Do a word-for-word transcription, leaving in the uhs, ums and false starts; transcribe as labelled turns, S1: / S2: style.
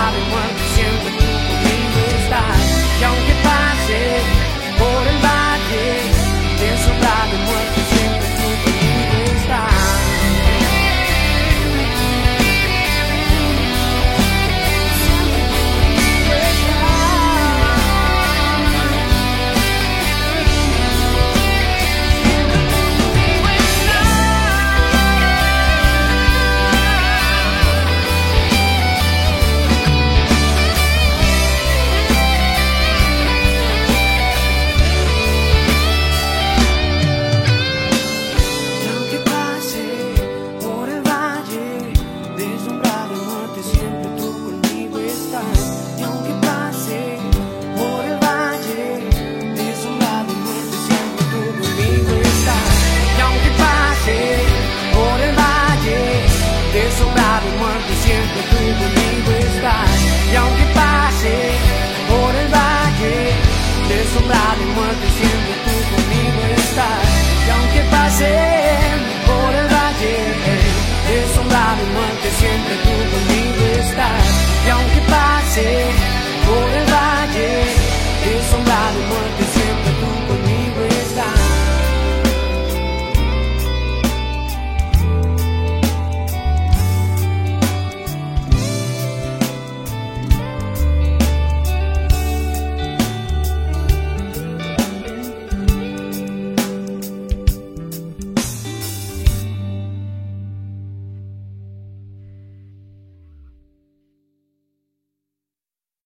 S1: sombra de muerte siempre tú conmigo estás. Y aunque pase por el valle de sombra de muerte siempre tú conmigo estás. Sombra de muerte siempre tú conmigo estás. Y aunque pase por el valle de sombra de muerte siempre tú conmigo estás. Y aunque pase por el valle de sombra de muerte siempre tú conmigo estás.